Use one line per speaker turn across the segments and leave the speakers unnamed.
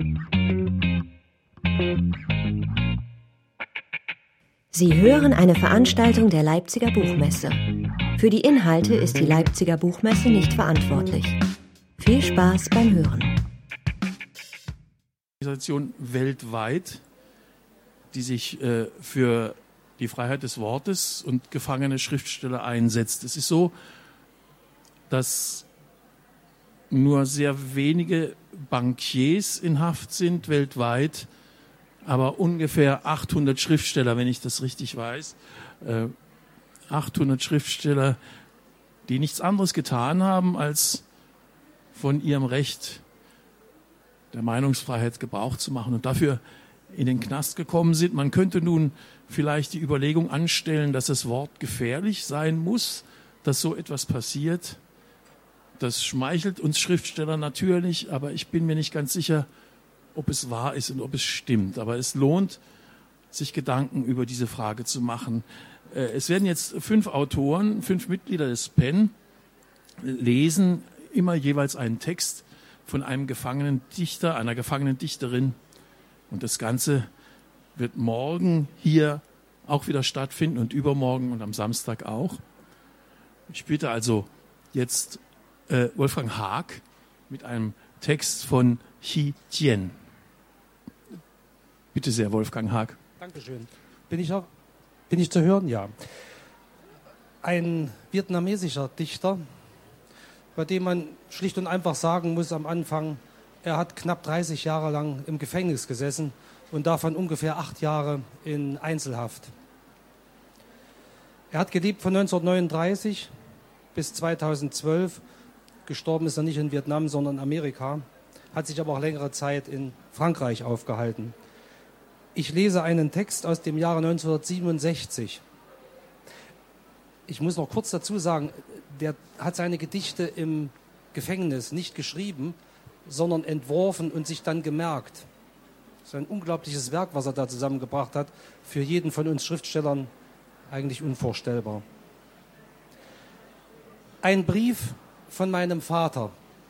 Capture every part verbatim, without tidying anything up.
Sie hören eine Veranstaltung der Leipziger Buchmesse. Für die Inhalte ist die Leipziger Buchmesse nicht verantwortlich. Viel Spaß beim Hören.
Organisation weltweit, die sich äh, für die Freiheit des Wortes und gefangene Schriftsteller einsetzt. Es ist so, dass nur sehr wenige Bankiers in Haft sind weltweit, aber ungefähr achthundert Schriftsteller, wenn ich das richtig weiß, äh, achthundert Schriftsteller, die nichts anderes getan haben, als von ihrem Recht der Meinungsfreiheit Gebrauch zu machen und dafür in den Knast gekommen sind. Man könnte nun vielleicht die Überlegung anstellen, dass das Wort gefährlich sein muss, dass so etwas passiert. Das schmeichelt uns Schriftsteller natürlich, aber ich bin mir nicht ganz sicher, ob es wahr ist und ob es stimmt. Aber es lohnt, sich Gedanken über diese Frage zu machen. Es werden jetzt fünf Autoren, fünf Mitglieder des P E N lesen immer jeweils einen Text von einem gefangenen Dichter, einer gefangenen Dichterin. Und das Ganze wird morgen hier auch wieder stattfinden und übermorgen und am Samstag auch. Ich bitte also jetzt äh, Wolfgang Haag mit einem Text von Chi Tien. Bitte sehr, Wolfgang Haag.
Dankeschön. Bin ich, auch, bin ich zu hören? Ja. Ein vietnamesischer Dichter, bei dem man schlicht und einfach sagen muss am Anfang, er hat knapp dreißig Jahre lang im Gefängnis gesessen und davon ungefähr acht Jahre in Einzelhaft. Er hat gelebt von neunzehnhundertneununddreißig bis zweitausendzwölf. Gestorben ist er nicht in Vietnam, sondern in Amerika. Hat sich aber auch längere Zeit in Frankreich aufgehalten. Ich lese einen Text aus dem Jahre neunzehnhundertsiebenundsechzig. Ich muss noch kurz dazu sagen, der hat seine Gedichte im Gefängnis nicht geschrieben, sondern entworfen und sich dann gemerkt. Das ist ein unglaubliches Werk, was er da zusammengebracht hat. Für jeden von uns Schriftstellern eigentlich unvorstellbar. Ein Brief von meinem Vater.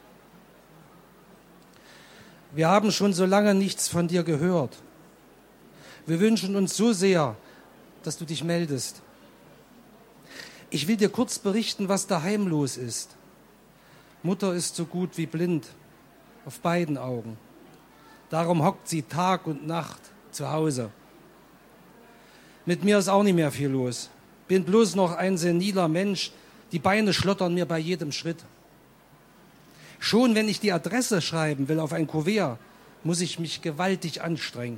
Wir haben schon so lange nichts von dir gehört. Wir wünschen uns so sehr, dass du dich meldest. Ich will dir kurz berichten, was daheim los ist. Mutter ist so gut wie blind, auf beiden Augen. Darum hockt sie Tag und Nacht zu Hause. Mit mir ist auch nicht mehr viel los. Bin bloß noch ein seniler Mensch, die Beine schlottern mir bei jedem Schritt. Schon wenn ich die Adresse schreiben will auf ein Kuvert, muss ich mich gewaltig anstrengen.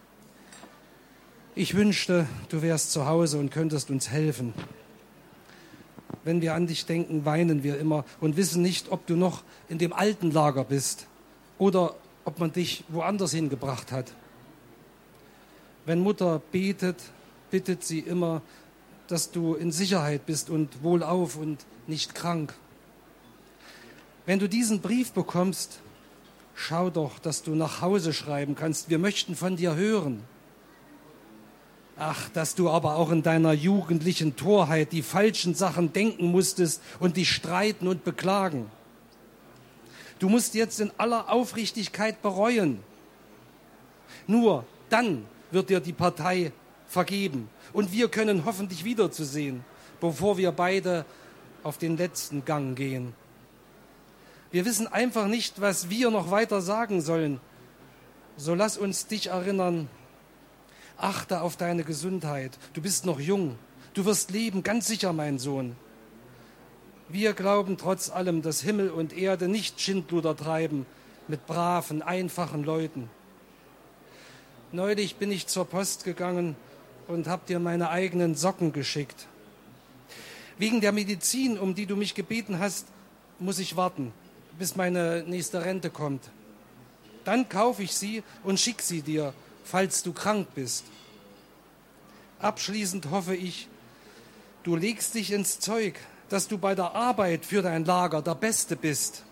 Ich wünschte, du wärst zu Hause und könntest uns helfen. Wenn wir an dich denken, weinen wir immer und wissen nicht, ob du noch in dem alten Lager bist oder ob man dich woanders hingebracht hat. Wenn Mutter betet, bittet sie immer, dass du in Sicherheit bist und wohlauf und nicht krank. Wenn du diesen Brief bekommst, schau doch, dass du nach Hause schreiben kannst. Wir möchten von dir hören. Ach, dass du aber auch in deiner jugendlichen Torheit die falschen Sachen denken musstest und dich streiten und beklagen. Du musst jetzt in aller Aufrichtigkeit bereuen. Nur dann wird dir die Partei vergeben und wir können hoffentlich wiederzusehen, bevor wir beide auf den letzten Gang gehen. Wir wissen einfach nicht, was wir noch weiter sagen sollen. So lass uns dich erinnern. Achte auf deine Gesundheit. Du bist noch jung. Du wirst leben, ganz sicher, mein Sohn. Wir glauben trotz allem, dass Himmel und Erde nicht Schindluder treiben mit braven, einfachen Leuten. Neulich bin ich zur Post gegangen und habe dir meine eigenen Socken geschickt. Wegen der Medizin, um die du mich gebeten hast, muss ich warten, bis meine nächste Rente kommt. Dann kaufe ich sie und schicke sie dir, falls du krank bist. Abschließend hoffe ich, du legst dich ins Zeug, dass du bei der Arbeit für dein Lager der Beste bist.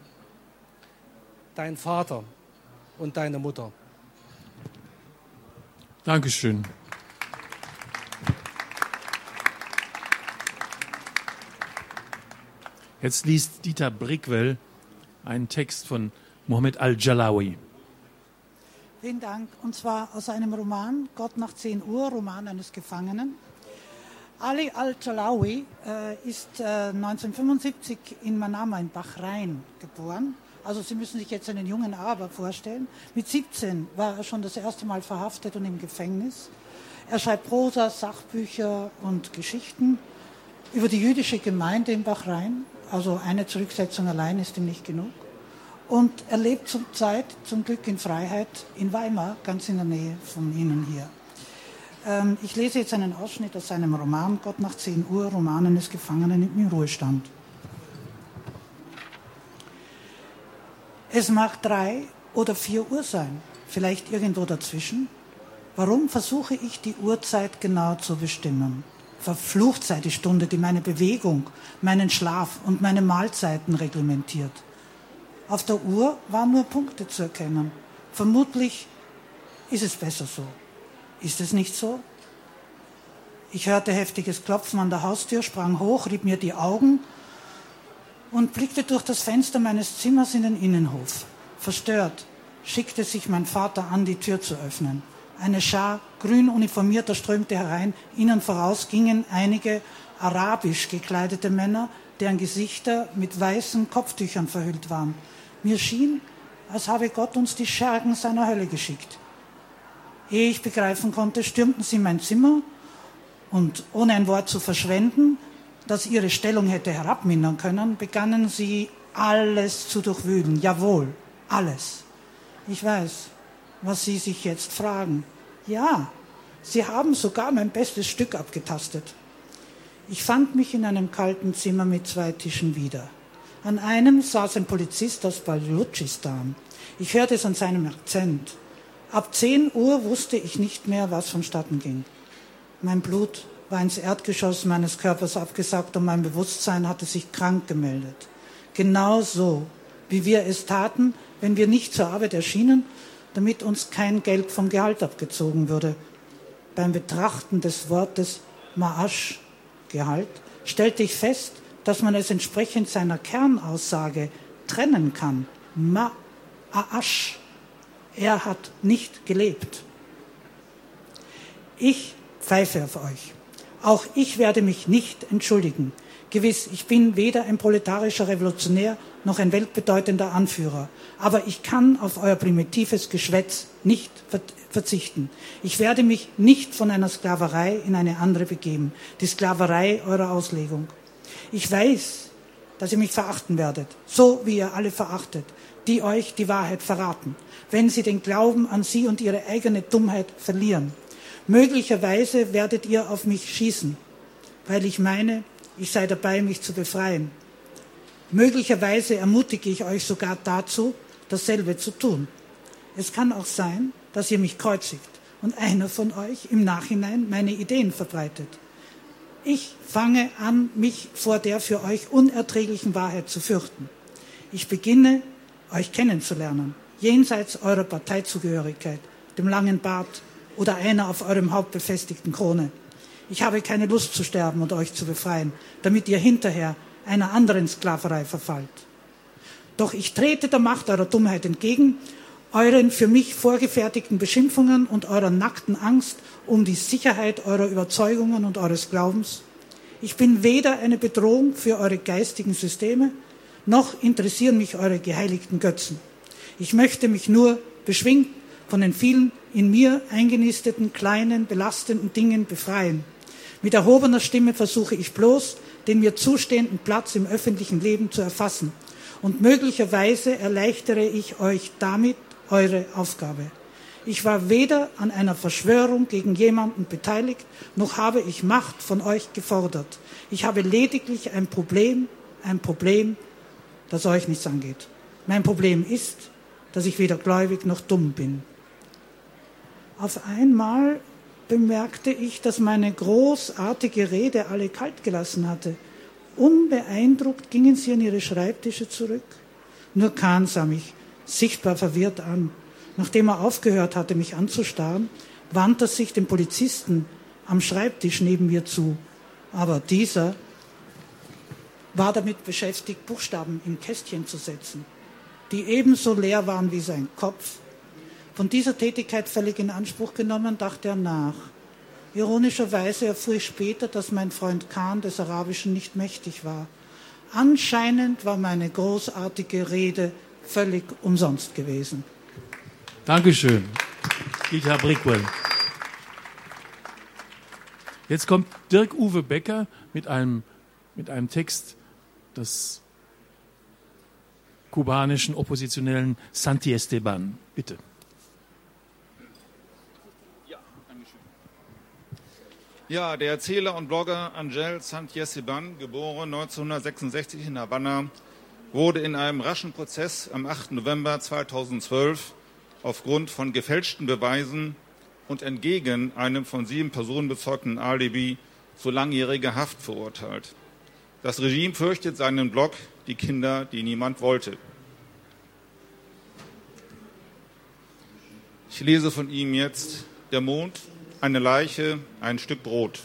Dein Vater und deine Mutter.
Dankeschön. Jetzt liest Dieter Brickwell einen Text von Mohammed al-Jalawi.
Vielen Dank. Und zwar aus einem Roman, Gott nach zehn Uhr, Roman eines Gefangenen. Ali al-Jalawi äh, ist äh, neunzehnhundertfünfundsiebzig in Manama in Bahrain geboren. Also Sie müssen sich jetzt einen jungen Araber vorstellen. Mit siebzehn war er schon das erste Mal verhaftet und im Gefängnis. Er schreibt Prosa, Sachbücher und Geschichten über die jüdische Gemeinde in Bahrain. Also eine Zurücksetzung allein ist ihm nicht genug. Und er lebt zurzeit zum Glück in Freiheit in Weimar, ganz in der Nähe von Ihnen hier. Ähm, ich lese jetzt einen Ausschnitt aus seinem Roman Gott nach zehn Uhr, Roman eines Gefangenen im Ruhestand. Es mag drei oder vier Uhr sein, vielleicht irgendwo dazwischen. Warum versuche ich, die Uhrzeit genau zu bestimmen? Verflucht sei die Stunde, die meine Bewegung, meinen Schlaf und meine Mahlzeiten reglementiert. Auf der Uhr waren nur Punkte zu erkennen. Vermutlich ist es besser so. Ist es nicht so? Ich hörte heftiges Klopfen an der Haustür, sprang hoch, rieb mir die Augen und blickte durch das Fenster meines Zimmers in den Innenhof. Verstört schickte sich mein Vater an, die Tür zu öffnen. Eine Schar grün uniformierter strömte herein. Ihnen voraus gingen einige arabisch gekleidete Männer, deren Gesichter mit weißen Kopftüchern verhüllt waren. Mir schien, als habe Gott uns die Schergen seiner Hölle geschickt. Ehe ich begreifen konnte, stürmten sie in mein Zimmer und ohne ein Wort zu verschwenden, das ihre Stellung hätte herabmindern können, begannen sie alles zu durchwühlen. Jawohl, alles. Ich weiß, was Sie sich jetzt fragen. Ja, sie haben sogar mein bestes Stück abgetastet. Ich fand mich in einem kalten Zimmer mit zwei Tischen wieder. An einem saß ein Polizist aus Balutschistan. Ich hörte es an seinem Akzent. Ab zehn Uhr wusste ich nicht mehr, was vonstatten ging. Mein Blut war ins Erdgeschoss meines Körpers abgesackt und mein Bewusstsein hatte sich krank gemeldet. Genau so, wie wir es taten, wenn wir nicht zur Arbeit erschienen, damit uns kein Geld vom Gehalt abgezogen würde. Beim Betrachten des Wortes Ma'ash, Gehalt, stellte ich fest, dass man es entsprechend seiner Kernaussage trennen kann. Ma'ash. Er hat nicht gelebt. Ich pfeife auf euch. Auch ich werde mich nicht entschuldigen. Gewiss, ich bin weder ein proletarischer Revolutionär noch ein weltbedeutender Anführer. Aber ich kann auf euer primitives Geschwätz nicht verzichten. Ich werde mich nicht von einer Sklaverei in eine andere begeben. Die Sklaverei eurer Auslegung. Ich weiß, dass ihr mich verachten werdet, so wie ihr alle verachtet, die euch die Wahrheit verraten, wenn sie den Glauben an sie und ihre eigene Dummheit verlieren. Möglicherweise werdet ihr auf mich schießen, weil ich meine, ich sei dabei, mich zu befreien. Möglicherweise ermutige ich euch sogar dazu, dasselbe zu tun. Es kann auch sein, dass ihr mich kreuzigt und einer von euch im Nachhinein meine Ideen verbreitet. Ich fange an, mich vor der für euch unerträglichen Wahrheit zu fürchten. Ich beginne, euch kennenzulernen, jenseits eurer Parteizugehörigkeit, dem langen Bart oder einer auf eurem Haupt befestigten Krone. Ich habe keine Lust zu sterben und euch zu befreien, damit ihr hinterher einer anderen Sklaverei verfallt. Doch ich trete der Macht eurer Dummheit entgegen, euren für mich vorgefertigten Beschimpfungen und eurer nackten Angst um die Sicherheit eurer Überzeugungen und eures Glaubens. Ich bin weder eine Bedrohung für eure geistigen Systeme, noch interessieren mich eure geheiligten Götzen. Ich möchte mich nur beschwingt von den vielen in mir eingenisteten, kleinen, belastenden Dingen befreien. Mit erhobener Stimme versuche ich bloß, den mir zustehenden Platz im öffentlichen Leben zu erfassen. Und möglicherweise erleichtere ich euch damit eure Aufgabe. Ich war weder an einer Verschwörung gegen jemanden beteiligt, noch habe ich Macht von euch gefordert. Ich habe lediglich ein Problem, ein Problem, das euch nichts angeht. Mein Problem ist, dass ich weder gläubig noch dumm bin. Auf einmal bemerkte ich, dass meine großartige Rede alle kalt gelassen hatte. Unbeeindruckt gingen sie an ihre Schreibtische zurück. Nur Kahn sah mich sichtbar verwirrt an. Nachdem er aufgehört hatte, mich anzustarren, wandte er sich dem Polizisten am Schreibtisch neben mir zu. Aber dieser war damit beschäftigt, Buchstaben in Kästchen zu setzen, die ebenso leer waren wie sein Kopf. Von dieser Tätigkeit völlig in Anspruch genommen, dachte er nach. Ironischerweise erfuhr ich später, dass mein Freund Kahn des Arabischen nicht mächtig war. Anscheinend war meine großartige Rede völlig umsonst gewesen.
Dankeschön, Dieter Brickwell. Jetzt kommt Dirk-Uwe Becker mit einem, mit einem Text des kubanischen Oppositionellen Santi Esteban. Bitte.
Ja, der Erzähler und Blogger Angel Santi Esteban, geboren neunzehnhundertsechsundsechzig in Havanna, wurde in einem raschen Prozess am achten November zweitausendzwölf aufgrund von gefälschten Beweisen und entgegen einem von sieben Personen bezeugten Alibi zu langjähriger Haft verurteilt. Das Regime fürchtet seinen Blog Die Kinder, die niemand wollte. Ich lese von ihm jetzt Der Mond, eine Leiche, ein Stück Brot.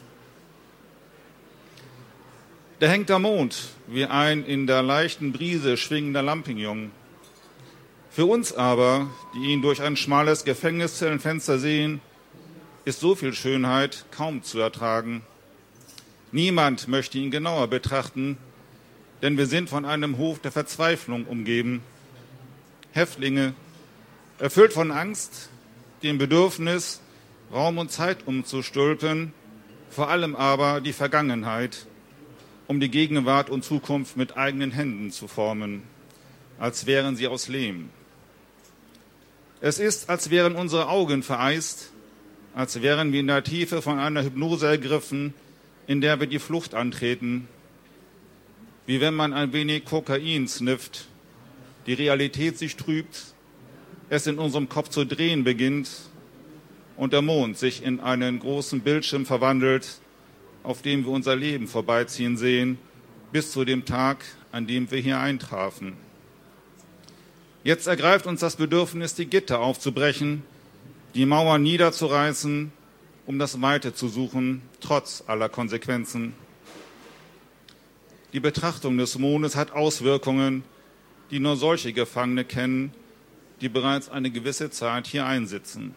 Da hängt der Mond wie ein in der leichten Brise schwingender Lampignon. Für uns aber, die ihn durch ein schmales Gefängniszellenfenster sehen, ist so viel Schönheit kaum zu ertragen. Niemand möchte ihn genauer betrachten, denn wir sind von einem Hof der Verzweiflung umgeben. Häftlinge, erfüllt von Angst, dem Bedürfnis, Raum und Zeit umzustülpen, vor allem aber die Vergangenheit, um die Gegenwart und Zukunft mit eigenen Händen zu formen, als wären sie aus Lehm. Es ist, als wären unsere Augen vereist, als wären wir in der Tiefe von einer Hypnose ergriffen, in der wir die Flucht antreten, wie wenn man ein wenig Kokain snifft, die Realität sich trübt, es in unserem Kopf zu drehen beginnt und der Mond sich in einen großen Bildschirm verwandelt, auf dem wir unser Leben vorbeiziehen sehen, bis zu dem Tag, an dem wir hier eintrafen. Jetzt ergreift uns das Bedürfnis, die Gitter aufzubrechen, die Mauern niederzureißen, um das Weite zu suchen, trotz aller Konsequenzen. Die Betrachtung des Mondes hat Auswirkungen, die nur solche Gefangene kennen, die bereits eine gewisse Zeit hier einsitzen.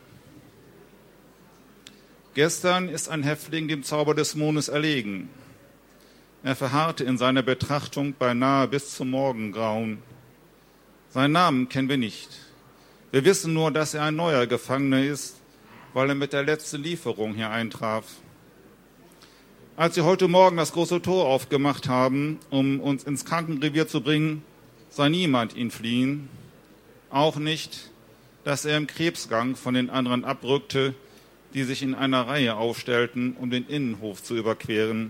Gestern ist ein Häftling dem Zauber des Mondes erlegen. Er verharrte in seiner Betrachtung beinahe bis zum Morgengrauen. Seinen Namen kennen wir nicht. Wir wissen nur, dass er ein neuer Gefangener ist, weil er mit der letzten Lieferung hier eintraf. Als sie heute Morgen das große Tor aufgemacht haben, um uns ins Krankenrevier zu bringen, sah niemand ihn fliehen. Auch nicht, dass er im Krebsgang von den anderen abrückte, die sich in einer Reihe aufstellten, um den Innenhof zu überqueren.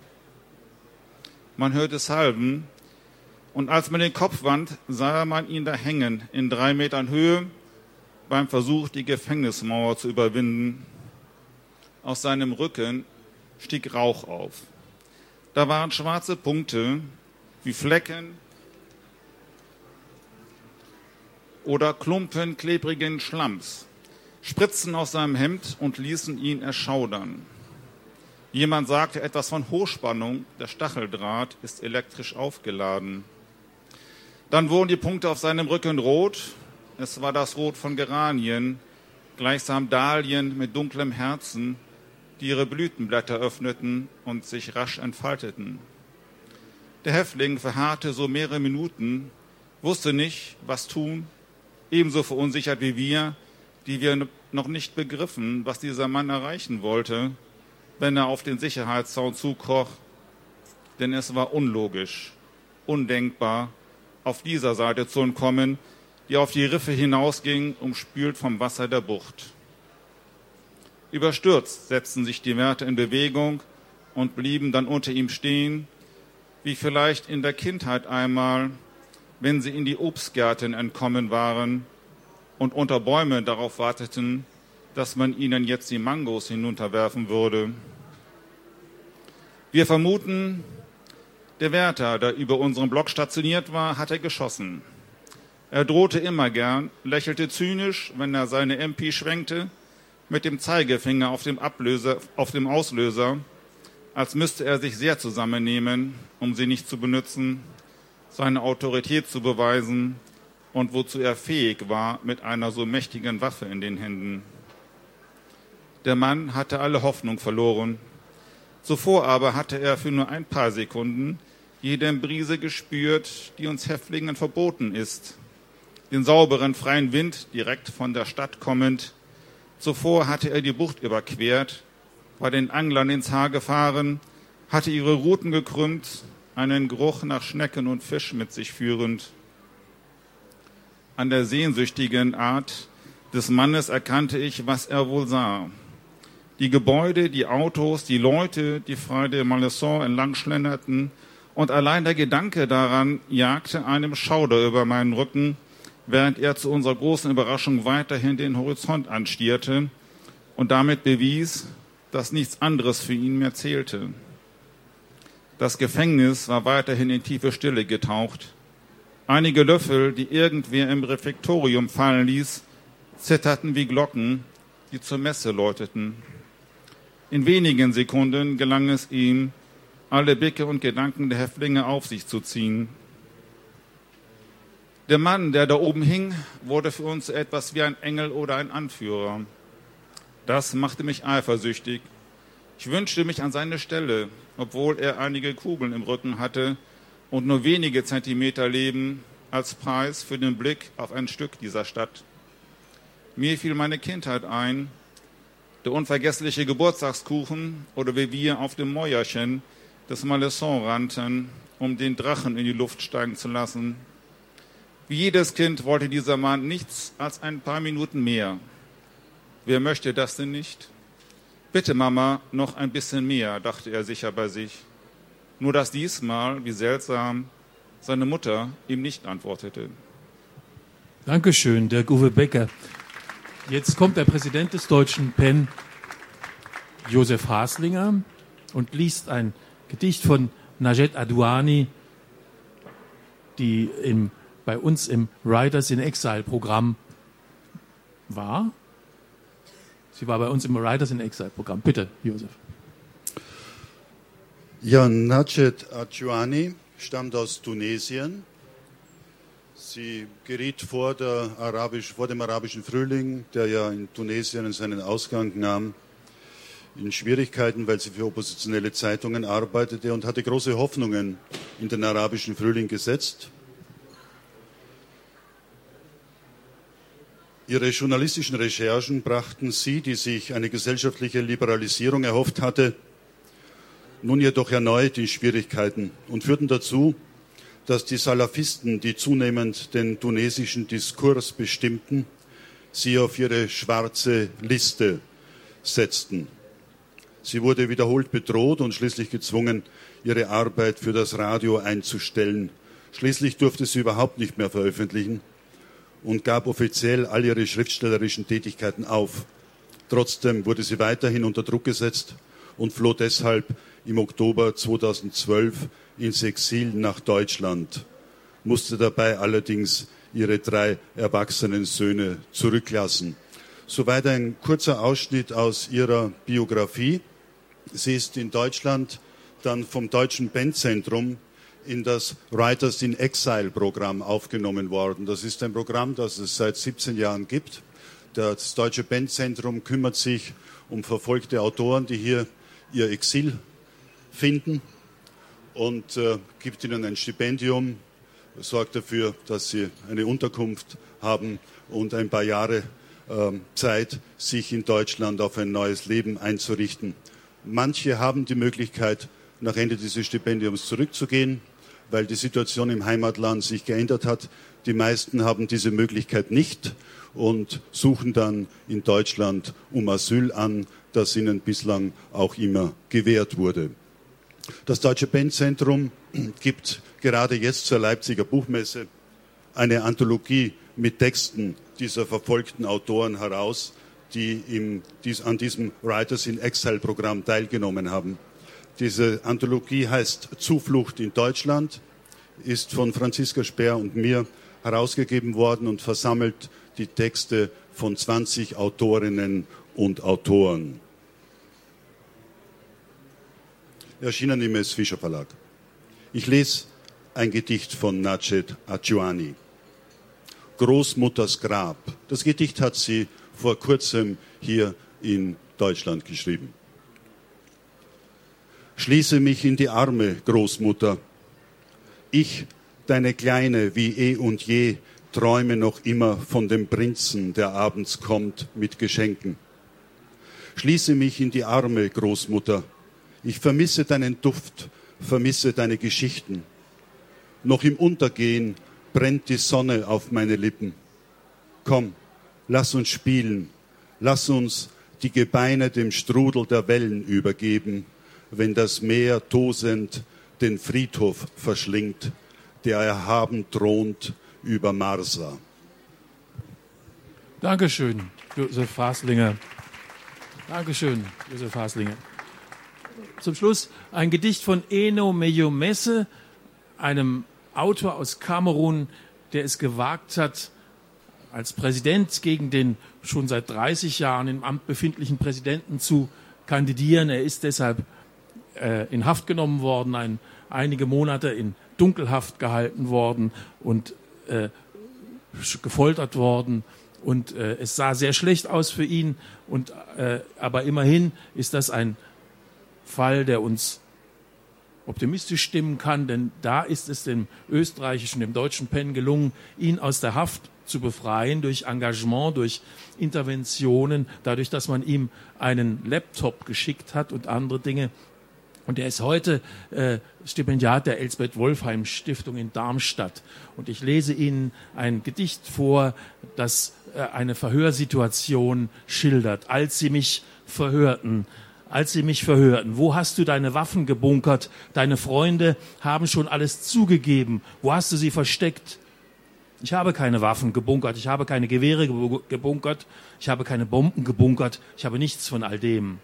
Man hörte Salben, und als man den Kopf wand, sah man ihn da hängen, in drei Metern Höhe, beim Versuch, die Gefängnismauer zu überwinden. Aus seinem Rücken stieg Rauch auf. Da waren schwarze Punkte, wie Flecken oder Klumpen klebrigen Schlamms, spritzten aus seinem Hemd und ließen ihn erschaudern. Jemand sagte etwas von Hochspannung, der Stacheldraht ist elektrisch aufgeladen. Dann wurden die Punkte auf seinem Rücken rot. Es war das Rot von Geranien, gleichsam Dahlien mit dunklem Herzen, die ihre Blütenblätter öffneten und sich rasch entfalteten. Der Häftling verharrte so mehrere Minuten, wusste nicht, was tun, ebenso verunsichert wie wir, die wir noch nicht begriffen, was dieser Mann erreichen wollte, wenn er auf den Sicherheitszaun zukroch. Denn es war unlogisch, undenkbar, auf dieser Seite zu entkommen, die auf die Riffe hinausging, umspült vom Wasser der Bucht. Überstürzt setzten sich die Wärter in Bewegung und blieben dann unter ihm stehen, wie vielleicht in der Kindheit einmal, wenn sie in die Obstgärten entkommen waren und unter Bäumen darauf warteten, dass man ihnen jetzt die Mangos hinunterwerfen würde. Wir vermuten, der Wärter, der über unserem Block stationiert war, hatte geschossen. Er drohte immer gern, lächelte zynisch, wenn er seine M P schwenkte, mit dem Zeigefinger auf dem, Ablöser, auf dem Auslöser, als müsste er sich sehr zusammennehmen, um sie nicht zu benutzen, seine Autorität zu beweisen und wozu er fähig war mit einer so mächtigen Waffe in den Händen. Der Mann hatte alle Hoffnung verloren. Zuvor aber hatte er für nur ein paar Sekunden jede Brise gespürt, die uns Häftlingen verboten ist. Den sauberen, freien Wind direkt von der Stadt kommend. Zuvor hatte er die Bucht überquert, war den Anglern ins Haar gefahren, hatte ihre Ruten gekrümmt, einen Geruch nach Schnecken und Fisch mit sich führend. An der sehnsüchtigen Art des Mannes erkannte ich, was er wohl sah. Die Gebäude, die Autos, die Leute, die frei de Malleson entlang schlenderten, und allein der Gedanke daran jagte einem Schauder über meinen Rücken, während er zu unserer großen Überraschung weiterhin den Horizont anstierte und damit bewies, dass nichts anderes für ihn mehr zählte. Das Gefängnis war weiterhin in tiefe Stille getaucht. Einige Löffel, die irgendwer im Refektorium fallen ließ, zitterten wie Glocken, die zur Messe läuteten. In wenigen Sekunden gelang es ihm, alle Blicke und Gedanken der Häftlinge auf sich zu ziehen. Der Mann, der da oben hing, wurde für uns etwas wie ein Engel oder ein Anführer. Das machte mich eifersüchtig. Ich wünschte mich an seine Stelle, obwohl er einige Kugeln im Rücken hatte und nur wenige Zentimeter Leben als Preis für den Blick auf ein Stück dieser Stadt. Mir fiel meine Kindheit ein, der unvergessliche Geburtstagskuchen oder wie wir auf dem Mäuerchen des Malleson rannten, um den Drachen in die Luft steigen zu lassen. Wie jedes Kind wollte dieser Mann nichts als ein paar Minuten mehr. Wer möchte das denn nicht? Bitte, Mama, noch ein bisschen mehr, dachte er sicher bei sich. Nur dass diesmal, wie seltsam, seine Mutter ihm nicht antwortete.
Dankeschön, Dirk Uwe Becker. Jetzt kommt der Präsident des Deutschen Pen, Josef Haslinger, und liest ein Gedicht von Najet Adouani, die im, bei uns im Writers in Exile Programm war. Sie war bei uns im Writers in Exile Programm. Bitte, Josef.
Ja, Najet Adouani stammt aus Tunesien. Sie geriet vor, der Arabisch, vor dem arabischen Frühling, der ja in Tunesien seinen Ausgang nahm, in Schwierigkeiten, weil sie für oppositionelle Zeitungen arbeitete und hatte große Hoffnungen in den arabischen Frühling gesetzt. Ihre journalistischen Recherchen brachten sie, die sich eine gesellschaftliche Liberalisierung erhofft hatte, nun jedoch erneut in Schwierigkeiten und führten dazu, dass die Salafisten, die zunehmend den tunesischen Diskurs bestimmten, sie auf ihre schwarze Liste setzten. Sie wurde wiederholt bedroht und schließlich gezwungen, ihre Arbeit für das Radio einzustellen. Schließlich durfte sie überhaupt nicht mehr veröffentlichen und gab offiziell all ihre schriftstellerischen Tätigkeiten auf. Trotzdem wurde sie weiterhin unter Druck gesetzt und floh deshalb im Oktober zweitausendzwölf ins Exil nach Deutschland, musste dabei allerdings ihre drei erwachsenen Söhne zurücklassen. Soweit ein kurzer Ausschnitt aus ihrer Biografie. Sie ist in Deutschland dann vom Deutschen Pen-Zentrum in das Writers in Exile Programm aufgenommen worden. Das ist ein Programm, das es seit siebzehn Jahren gibt. Das Deutsche Pen-Zentrum kümmert sich um verfolgte Autoren, die hier ihr Exil finden, und äh, gibt ihnen ein Stipendium, sorgt dafür, dass sie eine Unterkunft haben und ein paar Jahre äh, Zeit, sich in Deutschland auf ein neues Leben einzurichten. Manche haben die Möglichkeit, nach Ende dieses Stipendiums zurückzugehen, weil die Situation im Heimatland sich geändert hat. Die meisten haben diese Möglichkeit nicht und suchen dann in Deutschland um Asyl an, das ihnen bislang auch immer gewährt wurde. Das Deutsche Pen-Zentrum gibt gerade jetzt zur Leipziger Buchmesse eine Anthologie mit Texten dieser verfolgten Autoren heraus, die im, dies, an diesem Writers in Exile Programm teilgenommen haben. Diese Anthologie heißt Zuflucht in Deutschland, ist von Franziska Speer und mir herausgegeben worden und versammelt die Texte von zwanzig Autorinnen und Autoren. Erschienen im S. Fischer Verlag. Ich lese ein Gedicht von Najet Adouani. Großmutters Grab. Das Gedicht hat sie vor kurzem hier in Deutschland geschrieben. Schließe mich in die Arme, Großmutter. Ich, deine Kleine, wie eh und je, träume noch immer von dem Prinzen, der abends kommt mit Geschenken. Schließe mich in die Arme, Großmutter. Ich vermisse deinen Duft, vermisse deine Geschichten. Noch im Untergehen brennt die Sonne auf meine Lippen. Komm, lass uns spielen, lass uns die Gebeine dem Strudel der Wellen übergeben, wenn das Meer tosend den Friedhof verschlingt, der erhaben thront über Marsa.
Dankeschön, Josef Haslinger. Dankeschön, Josef Haslinger. Zum Schluss ein Gedicht von Eno Meyomesse, einem Autor aus Kamerun, der es gewagt hat, als Präsident gegen den schon seit dreißig Jahren im Amt befindlichen Präsidenten zu kandidieren. Er ist deshalb äh, in Haft genommen worden, ein, einige Monate in Dunkelhaft gehalten worden und äh, gefoltert worden. Und äh, es sah sehr schlecht aus für ihn. Und, äh, aber immerhin ist das ein Fall, der uns optimistisch stimmen kann, denn da ist es dem österreichischen, dem deutschen Pen gelungen, ihn aus der Haft zu befreien durch Engagement, durch Interventionen, dadurch, dass man ihm einen Laptop geschickt hat und andere Dinge. Und er ist heute äh, Stipendiat der Elsbeth-Wolfheim-Stiftung in Darmstadt. Und ich lese Ihnen ein Gedicht vor, das äh, eine Verhörsituation schildert. Als sie mich verhörten, als sie mich verhörten, wo hast du deine Waffen gebunkert? Deine Freunde haben schon alles zugegeben. Wo hast du sie versteckt? Ich habe keine Waffen gebunkert, ich habe keine Gewehre gebunkert, ich habe keine Bomben gebunkert, ich habe nichts von all dem.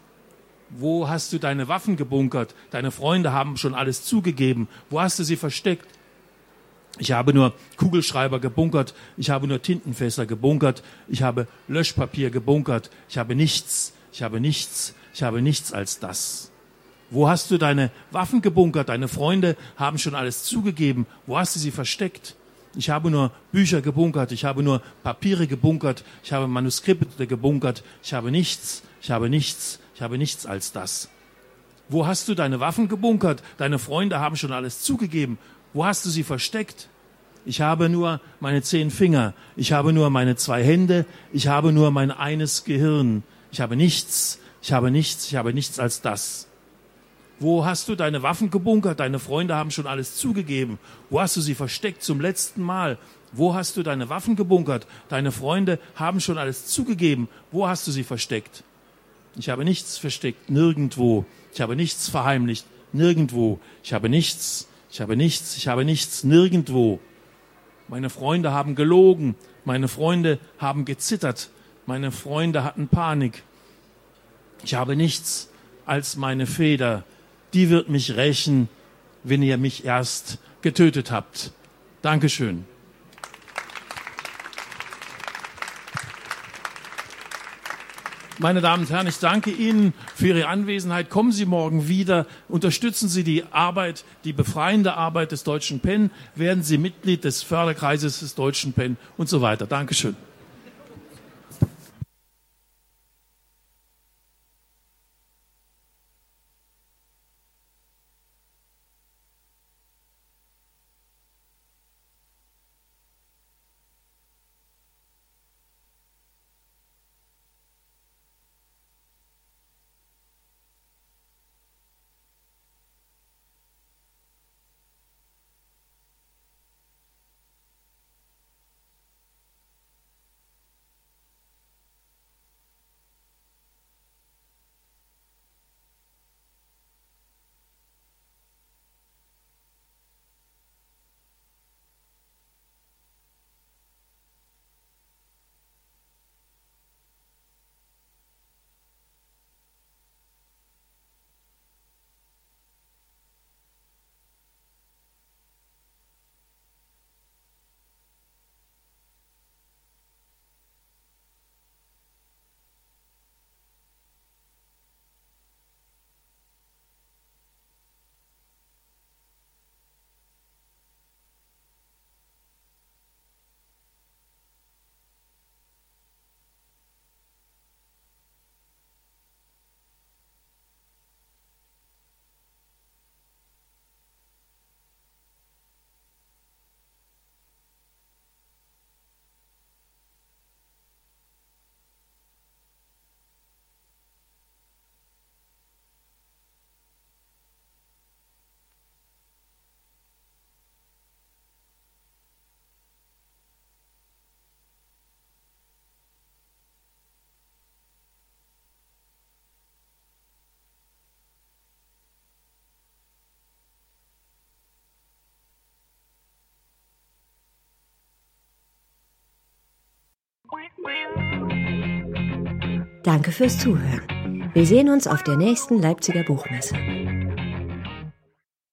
Wo hast du deine Waffen gebunkert? Deine Freunde haben schon alles zugegeben. Wo hast du sie versteckt? Ich habe nur Kugelschreiber gebunkert, ich habe nur Tintenfässer gebunkert, ich habe Löschpapier gebunkert, ich habe nichts, ich habe nichts, ich habe nichts als das. Wo hast du deine Waffen gebunkert? Deine Freunde haben schon alles zugegeben. Wo hast du sie versteckt? Ich habe nur Bücher gebunkert, ich habe nur Papiere gebunkert, ich habe Manuskripte gebunkert, ich habe nichts, ich habe nichts, ich habe nichts als das. Wo hast du deine Waffen gebunkert? Deine Freunde haben schon alles zugegeben. Wo hast du sie versteckt? Ich habe nur meine zehn Finger, ich habe nur meine zwei Hände, ich habe nur mein eines Gehirn. Ich habe nichts, ich habe nichts, ich habe nichts als das. Wo hast du deine Waffen gebunkert? Deine Freunde haben schon alles zugegeben. Wo hast du sie versteckt zum letzten Mal? Wo hast du deine Waffen gebunkert? Deine Freunde haben schon alles zugegeben. Wo hast du sie versteckt? Ich habe nichts versteckt, nirgendwo. Ich habe nichts verheimlicht, nirgendwo. Ich habe nichts, ich habe nichts, ich habe nichts, nirgendwo. Meine Freunde haben gelogen. Meine Freunde haben gezittert. Meine Freunde hatten Panik. Ich habe nichts als meine Feder. Die wird mich rächen, wenn ihr mich erst getötet habt. Dankeschön. Meine Damen und Herren, ich danke Ihnen für Ihre Anwesenheit. Kommen Sie morgen wieder. Unterstützen Sie die Arbeit, die befreiende Arbeit des Deutschen Pen. Werden Sie Mitglied des Förderkreises des Deutschen Pen und so weiter. Dankeschön.
Danke fürs Zuhören. Wir sehen uns auf der nächsten Leipziger Buchmesse.